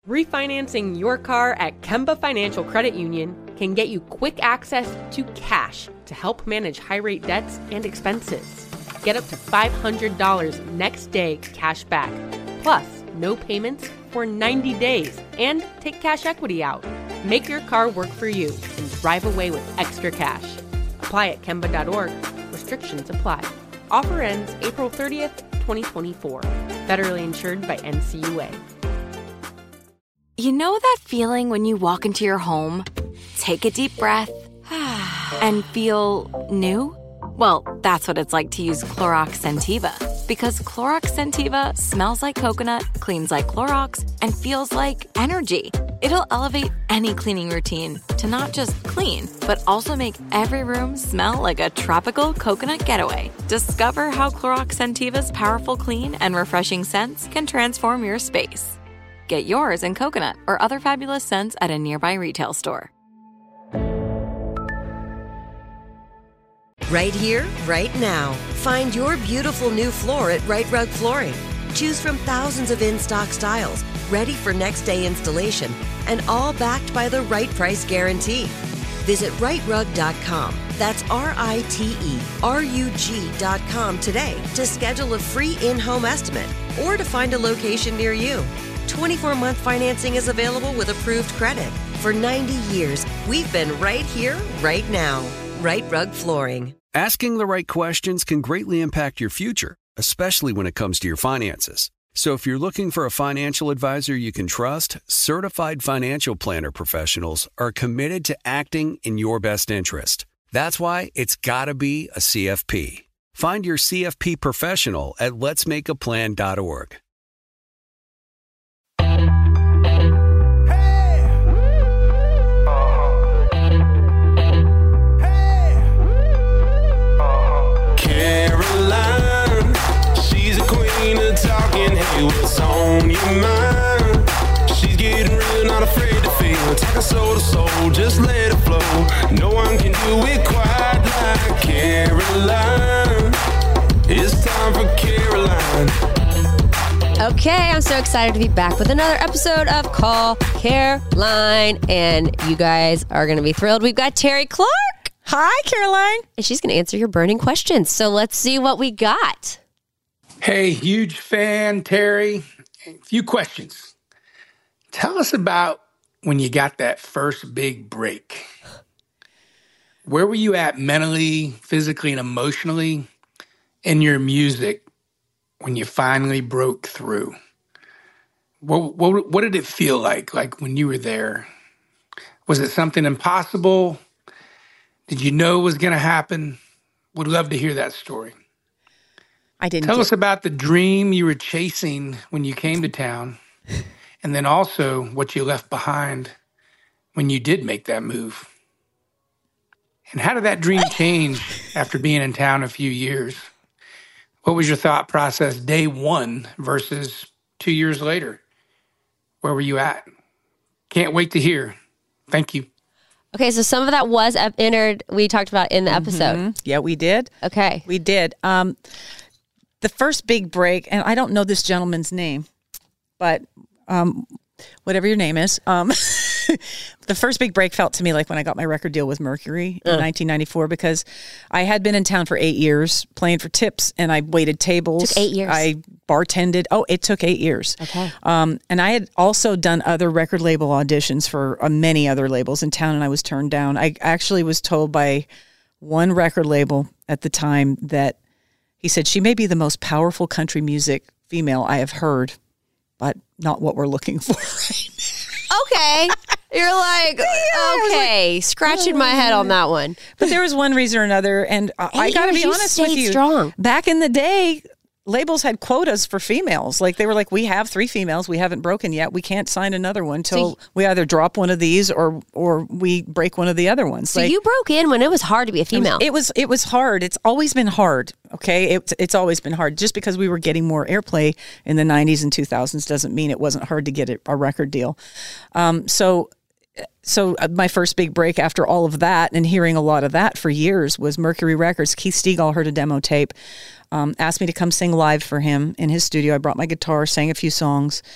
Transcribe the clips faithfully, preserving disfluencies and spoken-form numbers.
Refinancing your car at Kemba Financial Credit Union can get you quick access to cash to help manage high-rate debts and expenses. Get up to five hundred dollars next day cash back, plus no payments for ninety days, and take cash equity out. Make your car work for you and drive away with extra cash. Apply at Kemba dot org. Restrictions apply. Offer ends April thirtieth, twenty twenty-four. Federally insured by N C U A. You know that feeling when you walk into your home, take a deep breath, and feel new? Well, that's what it's like to use Clorox Scentiva. Because Clorox Scentiva smells like coconut, cleans like Clorox, and feels like energy. It'll elevate any cleaning routine to not just clean, but also make every room smell like a tropical coconut getaway. Discover how Clorox Scentiva's powerful clean and refreshing scents can transform your space. Get yours in coconut or other fabulous scents at a nearby retail store. Right here, right now. Find your beautiful new floor at Rite Rug Flooring. Choose from thousands of in-stock styles, ready for next day installation, and all backed by the right price guarantee. Visit rite rug dot com. That's R I T E R U G dot com today to schedule a free in-home estimate or to find a location near you. twenty-four month financing is available with approved credit. For ninety years, we've been right here, right now. Rite Rug Flooring. Asking the right questions can greatly impact your future, especially when it comes to your finances. So if you're looking for a financial advisor you can trust, certified financial planner professionals are committed to acting in your best interest. That's why it's got to be a C F P. Find your C F P professional at lets make a plan dot org. Caroline, she's a queen of talking. Hey, what's on your mind? She's getting real, not afraid to feel. Talking soul to soul, just let it flow. No one can do it quite like Caroline. It's time for Caroline. Okay, I'm so excited to be back with another episode of Call Caroline, and you guys are going to be thrilled. We've got Terry Clark. Hi, Caroline. And she's going to answer your burning questions. So let's see what we got. Hey, huge fan, Terry. A few questions. Tell us about when you got that first big break. Where were you at mentally, physically, and emotionally in your music when you finally broke through? What, what, what did it feel like, like when you were there? Was it something impossible? Did you know it was going to happen? Would love to hear that story. I didn't. Tell get- us about the dream you were chasing when you came to town, and then also what you left behind when you did make that move. And how did that dream change after being in town a few years? What was your thought process day one versus two years later? Where were you at? Can't wait to hear. Thank you. Okay, so some of that was entered, we talked about in the episode. Mm-hmm. Yeah, we did. Okay. We did. Um, the first big break, and I don't know this gentleman's name, but um, whatever your name is, um, the first big break felt to me like when I got my record deal with Mercury in uh. nineteen ninety-four, because I had been in town for eight years playing for tips, and I waited tables. Took eight years. I bartended. Oh, it took eight years. Okay. Um, and I had also done other record label auditions for uh, many other labels in town, and I was turned down. I actually was told by one record label at the time that he said, she may be the most powerful country music female I have heard, but not what we're looking for right now. Okay. You're like, yeah, okay, like, scratching my head on that one. But there was one reason or another, and I, I got to be honest with you. Strong. Back in the day, labels had quotas for females. Like they were like, we have three females, we haven't broken yet. We can't sign another one till so, we either drop one of these or or we break one of the other ones. So like, you broke in when it was hard to be a female. It was it was, it was hard. It's always been hard. Okay, it, it's always been hard. Just because we were getting more airplay in the nineties and two thousands doesn't mean it wasn't hard to get a, a record deal. Um, so. So my first big break after all of that and hearing a lot of that for years was Mercury Records. Keith Stegall heard a demo tape, um, asked me to come sing live for him in his studio. I brought my guitar, sang a few songs,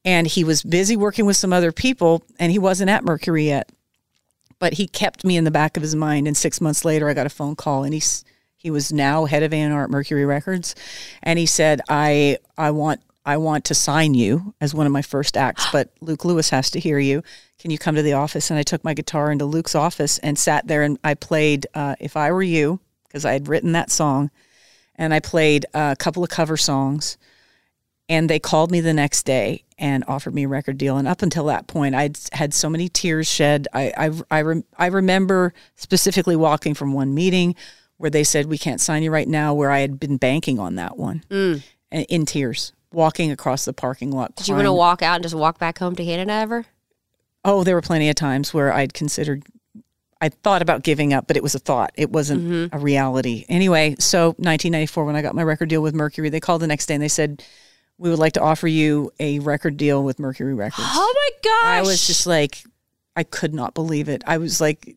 And he was busy working with some other people, and he wasn't at Mercury yet. But he kept me in the back of his mind. And six months later, I got a phone call, and he's he was now head of A and R at Mercury Records, and he said, "I I want I want to sign you as one of my first acts, but Luke Lewis has to hear you. Can you come to the office?" And I took my guitar into Luke's office and sat there, and I played uh, "If I Were You" because I had written that song, and I played a couple of cover songs. And they called me the next day and offered me a record deal. And up until that point, I'd had so many tears shed. I I I, rem- I remember specifically walking from one meeting where they said, "We can't sign you right now," where I had been banking on that one, mm. in tears, walking across the parking lot. Did you want to walk out and just walk back home to Canada ever? Oh, there were plenty of times where I'd considered, I thought about giving up, but it was a thought. It wasn't mm-hmm. a reality. Anyway, so nineteen ninety-four, when I got my record deal with Mercury, they called the next day and they said, "We would like to offer you a record deal with Mercury Records." Oh my gosh. I was just like, I could not believe it. I was like,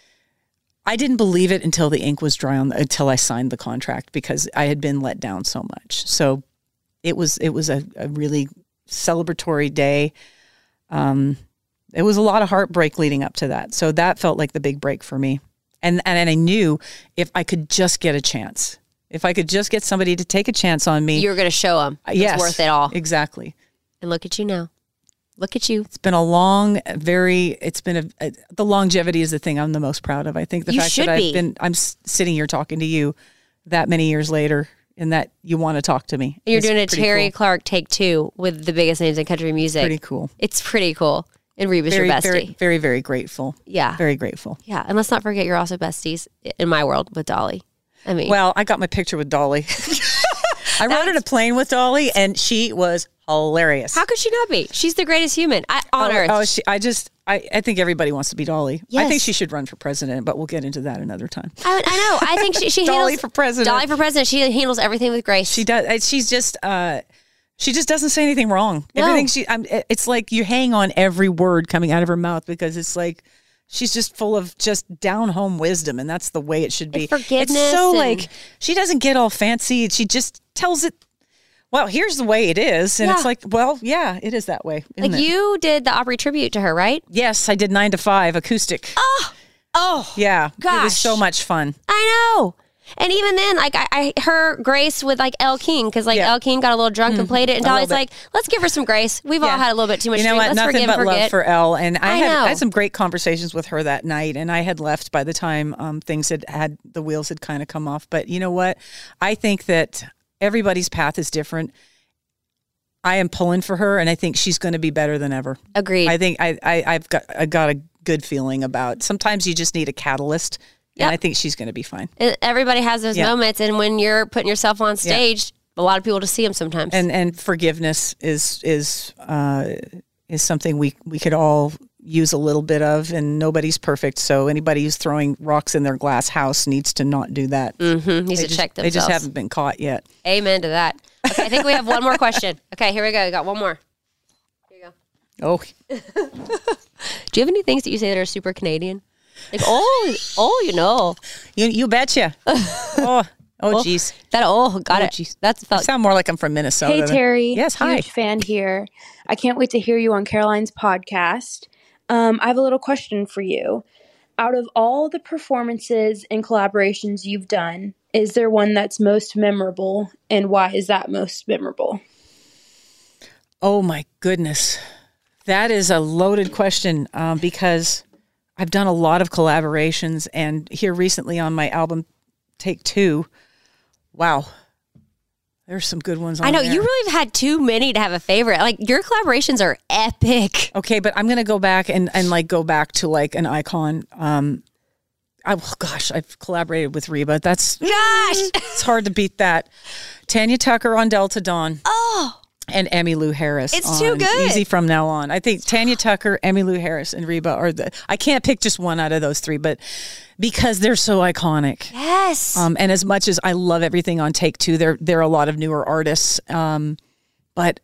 I didn't believe it until the ink was dry on the, until I signed the contract, because I had been let down so much. So it was, it was a, a really celebratory day. Um, it was a lot of heartbreak leading up to that. So that felt like the big break for me. And, and I knew if I could just get a chance, if I could just get somebody to take a chance on me. You were going to show them it's yes, worth it all. Exactly. And look at you now. Look at you. It's been a long, very, it's been a, a the longevity is the thing I'm the most proud of. I think the you fact should that be. I've been, I'm s- sitting here talking to you that many years later, and that you want to talk to me. And you're It's doing a pretty Terry cool. Clark take two with the biggest names in country music. Pretty cool. It's pretty cool. And Reba's Very, your bestie. very, very, very grateful. Yeah. Very grateful. Yeah. And let's not forget you're also besties in my world with Dolly. I mean, Well, I got my picture with Dolly. I rode in a plane with Dolly, and she was hilarious. how could she not be? She's the greatest human I, on oh, earth. Oh, she, I just, I, I think everybody wants to be Dolly. I Yes. think she should run for president, but we'll get into that another time. I, I know. I think she, she Dolly handles for president. Dolly for president. She handles everything with grace. She does. She's just. Uh, she just doesn't say anything wrong. No. Everything she. I'm, it's like you hang on every word coming out of her mouth, because it's like she's just full of just down home wisdom, and that's the way it should be. And forgiveness It's so and- like she doesn't get all fancy. She just tells it. Well, here's the way it is, and Yeah. it's like, well, yeah, it is that way. Isn't like it? you did the Opry tribute to her, right? Yes, I did nine to five acoustic. Oh, oh, Yeah, it was gosh. so much fun. I know. And even then, like I, I her grace with like Elle King, because like Yeah. Elle King got a little drunk and played it, and A little Dolly's bit. like, let's give her some grace. We've all Yeah. had a little bit too much. You know drink. what? Let's Nothing forgive but and love forget. for Elle, and I, I had know. I had some great conversations with her that night, and I had left by the time um, things had had the wheels had kind of come off. But you know what? I think that everybody's path is different. I am pulling for her, and I think she's going to be better than ever. Agreed. I think I, I I've got I got a good feeling about. Sometimes you just need a catalyst, Yep. and I think she's going to be fine. And everybody has those Yeah. moments, and when you're putting yourself on stage, a lot of people to see them sometimes. And and forgiveness is is uh, is something we we could all use a little bit of, and nobody's perfect. So anybody who's throwing rocks in their glass house needs to not do that. mm-hmm. Needs They to just, check they just themselves. haven't been caught yet. Amen to that. Okay, I think we have one more question. Okay, here we go. We got one more. Here you go. Oh, Do you have any things that you say that are super Canadian? Like, oh, oh, you know. you you betcha. oh, oh, geez. That, oh, got Oh, it. geez. That's I felt, sound more like I'm from Minnesota. Hey, than- Terry. Yes, hi. Huge fan here. I can't wait to hear you on Caroline's podcast. Um, I have a little question for you. Out of all the performances and collaborations you've done, is there one that's most memorable, and why is that most memorable? Oh my goodness. That is a loaded question um, because I've done a lot of collaborations, and here recently on my album Take Two, wow, there's some good ones on I know, there. you really have had too many to have a favorite. Like, your collaborations are epic. Okay, but I'm going to go back and, and like go back to like an icon. Um, I, well, gosh, I've collaborated with Reba. That's, Gosh. it's hard to beat that. Tanya Tucker on Delta Dawn. Oh, And Emmylou Harris. It's on too good. Easy From Now On. I think Tanya Tucker, Emmylou Harris, and Reba are the. I can't pick just one out of those three, but because they're so iconic. yes. Um, and as much as I love everything on Take Two, there there are a lot of newer artists. Um, but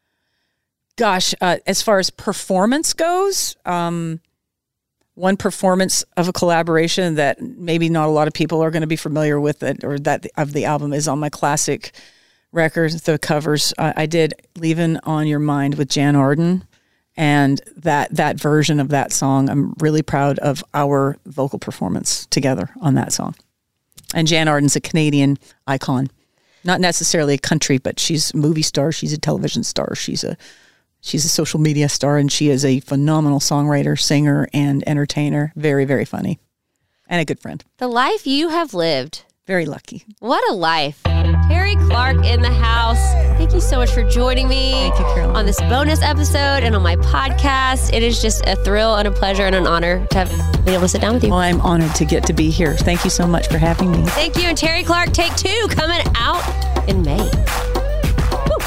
gosh, uh, as far as performance goes, um, one performance of a collaboration that maybe not a lot of people are going to be familiar with it, or that of the album is on my classic records, the covers. Uh, I did "Leavin' on Your Mind" with Jan Arden, and that that version of that song, I'm really proud of our vocal performance together on that song. And Jan Arden's a Canadian icon, not necessarily a country, but she's a movie star. She's a television star. She's a she's a social media star, and she is a phenomenal songwriter, singer, and entertainer. Very, very funny, and a good friend. The life you have lived. Very lucky. What a life. Terry Clark in the house. Thank you so much for joining me Thank you, Caroline. on this bonus episode and on my podcast. It is just a thrill and a pleasure and an honor to have been able to sit down with you. Well, I'm honored to get to be here. Thank you so much for having me. Thank you. And Terry Clark, Take Two, coming out in May. Woo.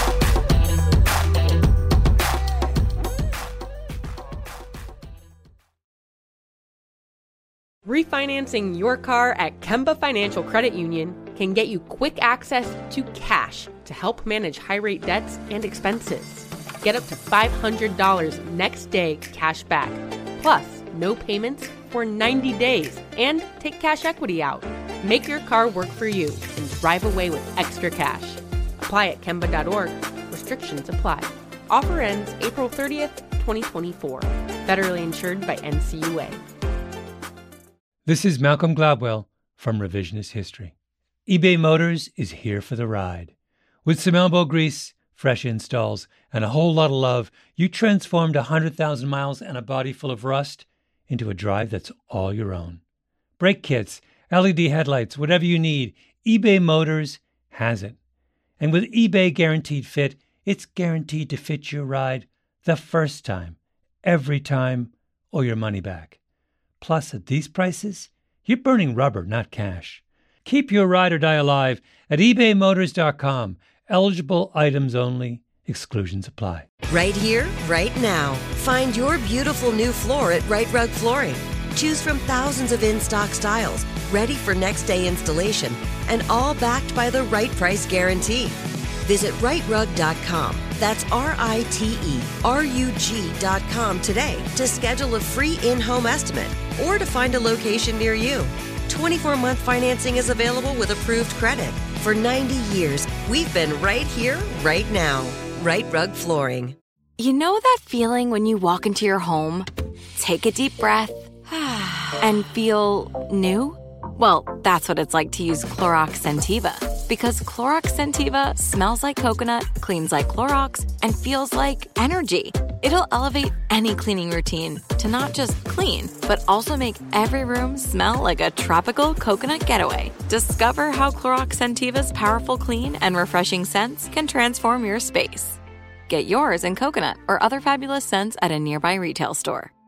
Refinancing your car at Kemba Financial Credit Union can get you quick access to cash to help manage high-rate debts and expenses. Get up to five hundred dollars next day cash back, plus no payments for ninety days, and take cash equity out. Make your car work for you and drive away with extra cash. Apply at Kemba dot org. Restrictions apply. Offer ends April thirtieth, twenty twenty-four. Federally insured by N C U A. This is Malcolm Gladwell from Revisionist History. eBay Motors is here for the ride. With some elbow grease, fresh installs, and a whole lot of love, you transformed one hundred thousand miles and a body full of rust into a drive that's all your own. Brake kits, L E D headlights, whatever you need, eBay Motors has it. And with eBay Guaranteed Fit, it's guaranteed to fit your ride the first time, every time, or your money back. Plus, at these prices, you're burning rubber, not cash. Keep your ride or die alive at ebay motors dot com. Eligible items only. Exclusions apply. Right here, right now. Find your beautiful new floor at Right Rug Flooring. Choose from thousands of in-stock styles, ready for next day installation, and all backed by the right price guarantee. Visit right rug dot com. That's R I T E R U G dot com today to schedule a free in-home estimate or to find a location near you. twenty-four month financing is available with approved credit. For ninety years, we've been right here, right now. Right Rug Flooring. You know that feeling when you walk into your home, take a deep breath, and feel new? Well, that's what it's like to use Clorox Scentiva. Because Clorox Scentiva smells like coconut, cleans like Clorox, and feels like energy. It'll elevate any cleaning routine to not just clean, but also make every room smell like a tropical coconut getaway. Discover how Clorox Scentiva's powerful clean and refreshing scents can transform your space. Get yours in coconut or other fabulous scents at a nearby retail store.